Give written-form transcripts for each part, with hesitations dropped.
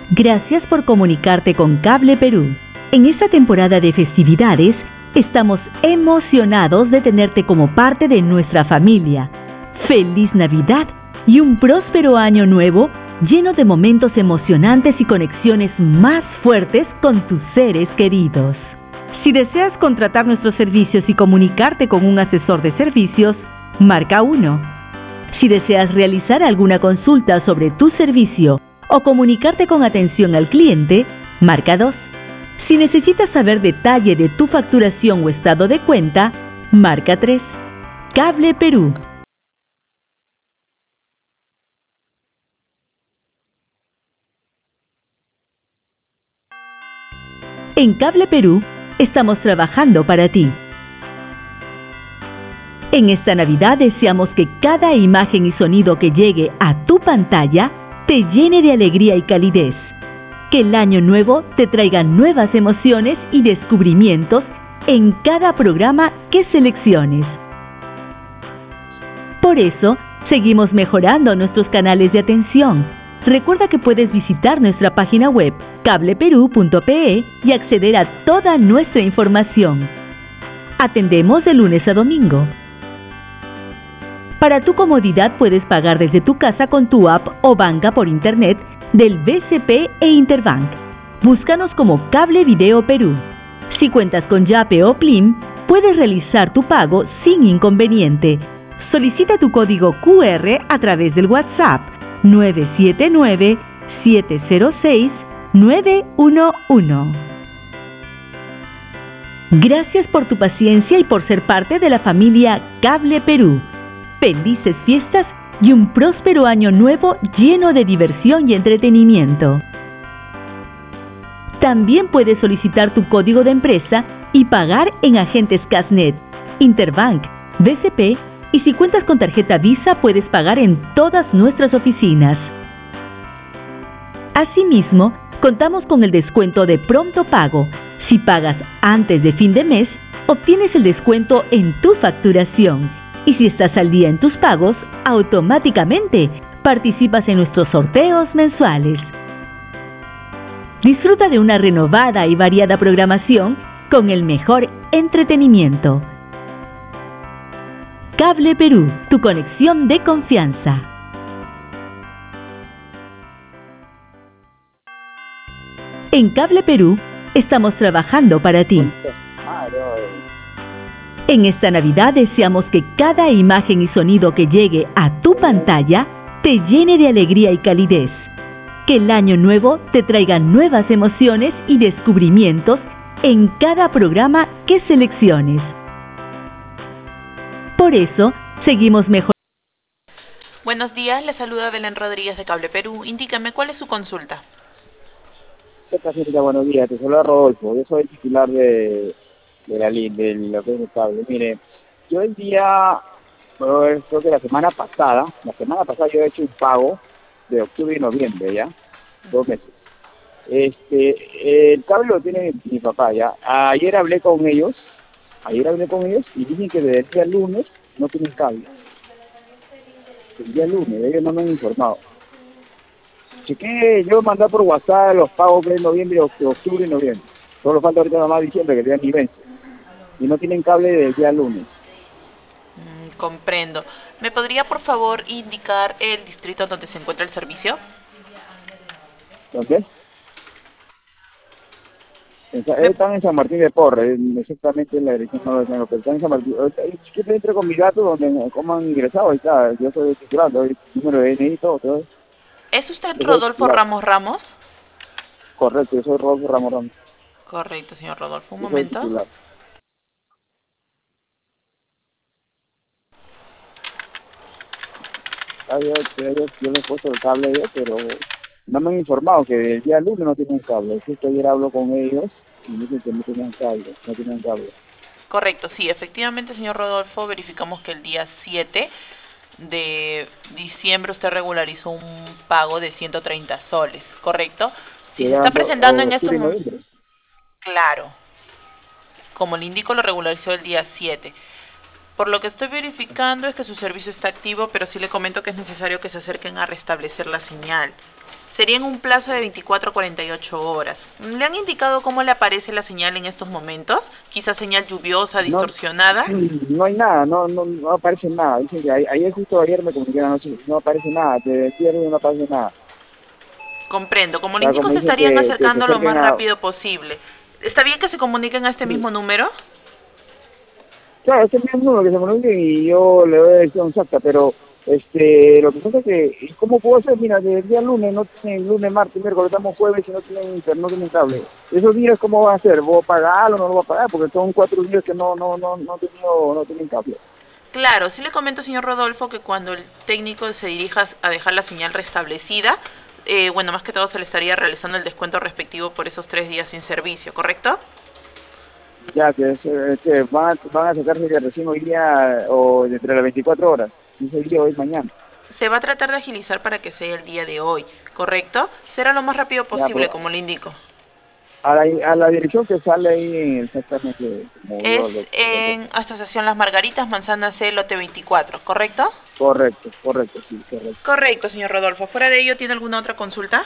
Gracias por comunicarte con Cable Perú. En esta temporada de festividades, estamos emocionados de tenerte como parte de nuestra familia. ¡Feliz Navidad y un próspero año nuevo lleno de momentos emocionantes y conexiones más fuertes con tus seres queridos! Si deseas contratar nuestros servicios y comunicarte con un asesor de servicios, marca 1. Si deseas realizar alguna consulta sobre tu servicio o comunicarte con atención al cliente, marca 2. Si necesitas saber detalle de tu facturación o estado de cuenta, marca 3. Cable Perú. En Cable Perú, estamos trabajando para ti. En esta Navidad deseamos que cada imagen y sonido que llegue a tu pantalla te llene de alegría y calidez. Que el año nuevo te traiga nuevas emociones y descubrimientos en cada programa que selecciones. Por eso, seguimos mejorando nuestros canales de atención. Recuerda que puedes visitar nuestra página web cableperú.pe y acceder a toda nuestra información. Atendemos de lunes a domingo. Para tu comodidad puedes pagar desde tu casa con tu app o banca por internet del BCP e Interbank. Búscanos como Cable Video Perú. Si cuentas con Yape o Plim, puedes realizar tu pago sin inconveniente. Solicita tu código QR a través del WhatsApp 979-706-911. Gracias por tu paciencia y por ser parte de la familia Cable Perú. Felices fiestas y un próspero año nuevo lleno de diversión y entretenimiento. También puedes solicitar tu código de empresa y pagar en agentes Casnet, Interbank, BCP y si cuentas con tarjeta Visa puedes pagar en todas nuestras oficinas. Asimismo, contamos con el descuento de pronto pago. Si pagas antes de fin de mes, obtienes el descuento en tu facturación. Y si estás al día en tus pagos, automáticamente participas en nuestros sorteos mensuales. Disfruta de una renovada y variada programación con el mejor entretenimiento. Cable Perú, tu conexión de confianza. En Cable Perú, estamos trabajando para ti. En esta Navidad deseamos que cada imagen y sonido que llegue a tu pantalla te llene de alegría y calidez. Que el año nuevo te traiga nuevas emociones y descubrimientos en cada programa que selecciones. Por eso, seguimos mejorando. Buenos días, le saluda Belén Rodríguez de Cable Perú. Indícame, ¿cuál es su consulta? ¿Qué tal, señorita? Buenos días. Te saluda Rodolfo. Yo soy el titular de la LIN, de lo que es el cable. Mire, yo el día, creo que la semana pasada yo he hecho un pago de octubre y noviembre, ¿ya? 2 meses. El cable lo tiene mi papá, ¿ya? Ayer hablé con ellos y dicen que desde el día lunes no tienen cable. El día lunes, ellos no me han informado. Chequé, yo mandé por WhatsApp los pagos de noviembre, octubre y noviembre. Solo falta ahorita nomás diciembre, que el día ni vence. Y no tienen cable desde el día lunes. Comprendo. ¿Me podría, por favor, indicar el distrito donde se encuentra el servicio? ¿Dónde? Están en San Martín de Porres, exactamente en la dirección no lo tengo, pero están en San Martín. Si quieres entro con mi gato donde cómo han ingresado, ahí está, yo soy titular, doy número de DNI y todo. ¿Es usted Rodolfo Ramos Ramos? Correcto, yo soy Rodolfo Ramos Ramos. Correcto, señor Rodolfo. Un Yo momento. soy titular. Yo le he puesto el cable yo, pero no me han informado que el día lunes no tienen cable. Justo ayer hablo con ellos y me dicen que no tienen cable. Correcto, sí, efectivamente, señor Rodolfo, verificamos que el día 7 de diciembre usted regularizó un pago de 130 soles, ¿correcto? Si se está presentando en estos momentos... Claro, como le indico, lo regularizó el día 7. Por lo que estoy verificando es que su servicio está activo, pero sí le comento que es necesario que se acerquen a restablecer la señal. Sería en un plazo de 24 a 48 horas. ¿Le han indicado cómo le aparece la señal en estos momentos? Quizás señal lluviosa, No, distorsionada. no hay nada, no aparece nada. Dicen que ayer me comunicaron anoche, no aparece nada, de cierre no aparece nada. Comprendo. Como O le sea, indico, como se dicen estarían que se acercando lo acerquen más a... rápido posible. ¿Está bien que se comuniquen a este mismo número? Claro, este es mi número que se comunique y yo le doy dirección exacta, pero lo que pasa es que, ¿cómo puedo hacer? Mira, desde el día lunes, no tienen lunes, martes, miércoles, estamos jueves y no tienen internet, no tienen cable. Esos días, ¿cómo va a ser? ¿Voy a pagarlo o no lo voy a pagar? Porque son 4 días que no tienen cable. Claro, sí le comento, señor Rodolfo, que cuando el técnico se dirija a dejar la señal restablecida, bueno, más que todo se le estaría realizando el descuento respectivo por esos 3 días sin servicio, ¿correcto? Ya, que van a sacarse que recién hoy día o entre las 24 horas. Dice hoy día, hoy mañana. Se va a tratar de agilizar para que sea el día de hoy, ¿correcto? Será lo más rápido Ya, posible, pero como le indico. a la dirección que sale ahí exactamente como Es yo lo... en Asociación Las Margaritas, Manzana C, lote 24, ¿correcto? Correcto, sí, correcto. Correcto, señor Rodolfo. ¿Fuera de ello tiene alguna otra consulta?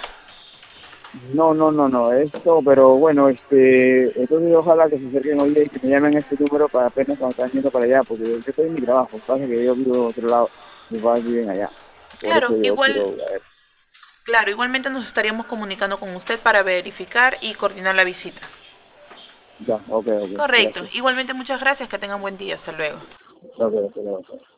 No, esto, pero bueno, entonces ojalá que se acerquen hoy día y que me llamen a este número para apenas cuando están yendo para allá, porque yo estoy en mi trabajo, pasa que yo vivo en otro lado, mis padres viven allá, por eso Claro, yo quiero, a ver, igualmente nos estaríamos comunicando con usted para verificar y coordinar la visita. ya, ok, Correcto. gracias, Igualmente muchas gracias, que tengan buen día. Hasta luego. ok.